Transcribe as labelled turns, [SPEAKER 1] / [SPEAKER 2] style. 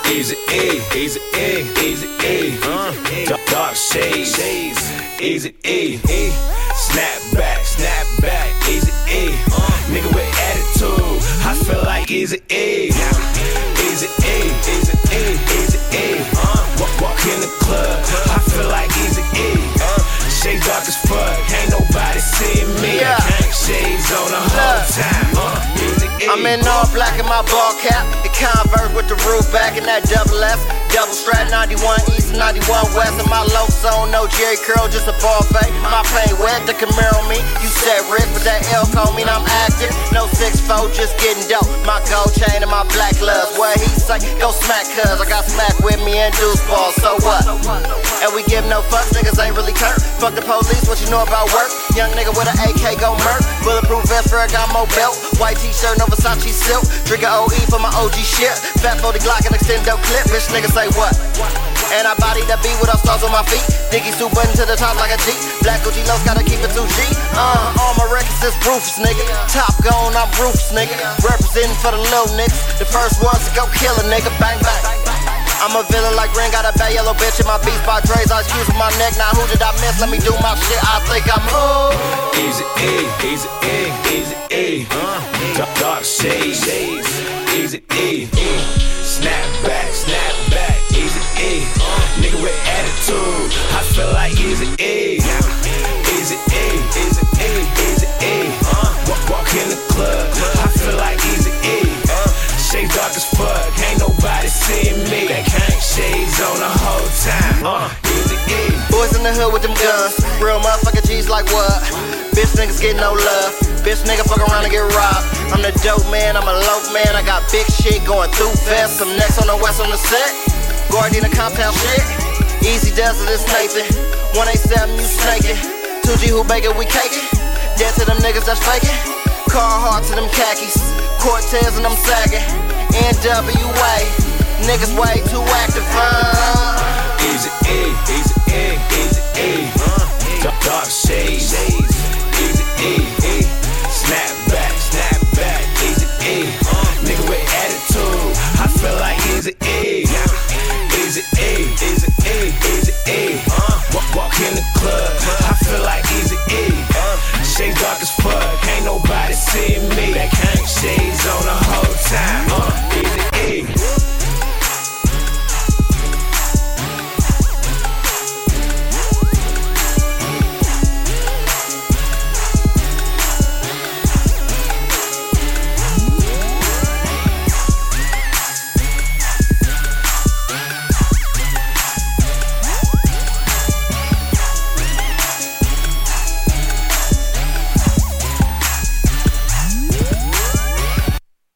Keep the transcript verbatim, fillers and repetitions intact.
[SPEAKER 1] Easy E, Easy E, Easy E, uh, dark, dark shades, Easy E, E, snap back, snap back, Easy E, uh, nigga with attitude, I feel like Easy E, Easy E, Easy E, Easy E, uh, walk, walk in the club, I feel like Easy E, uh, shades dark as fuck, ain't nobody seeing me, yeah. Shades on the whole time, uh, Easy E.
[SPEAKER 2] I'm in all black in my ball cap, the Converse with the roof back and that double S, double strap ninety-one East and ninety-one West, and my low zone, no Jerry curl, just a ball fade. My paint wet, the Camaro me, you said Rick, but that L call mean I'm active. No six four, just getting dope. My gold chain and my black gloves. What he say? Go smack, cuz I got smack with me and deuce balls. So what? And we give no fucks, niggas ain't really turned. Fuck the police, what you know about work? Young nigga with an A K go murk. Bulletproof vest, Ferragamo belt. White t-shirt, no Versace silk. Drinkin' O E for my O G shit. Fat forty Glock and extendo clip. Bitch nigga say what? And I body the beat with all stars on my feet. Diggy suit button to the top like a G. Black O G lows gotta keep it two G. Uh, all my records is Rufus, nigga. Top gone, I'm Rufus, nigga. Representing for the little niggas. The first ones to go kill a nigga, bang bang. I'm a villain like Ren, got a bad yellow bitch in my beats by Dre's. I excuse my neck, now who did I miss? Let me do my shit, I think I'm ooh.
[SPEAKER 1] Easy E, Easy E, Easy E, uh, dark, dark shades, Easy E, E, snap back, snap back, Easy E, uh, nigga with attitude, I feel like Easy E, Easy E, Easy E, Easy E, uh, walk, walk in the club, I feel like Easy E, uh, shades dark as fuck, ain't nobody seeing me, that can't shades on the whole time, uh, Easy E.
[SPEAKER 2] Boys in the hood with them guns, real motherfucker G's like what? Bitch niggas get no love, bitch nigga fuck around and get robbed. I'm the dope man, I'm a low man, I got big shit going through vests. I'm next on the west on the set, Gardena compound shit. Easy does it, it's Nathan. one eighty-seven, you snaking. two G who baking, we caking. Dead to them niggas that's faking. Carhartt to them khakis, Cortez and them sagging. N W A, niggas way too active, huh?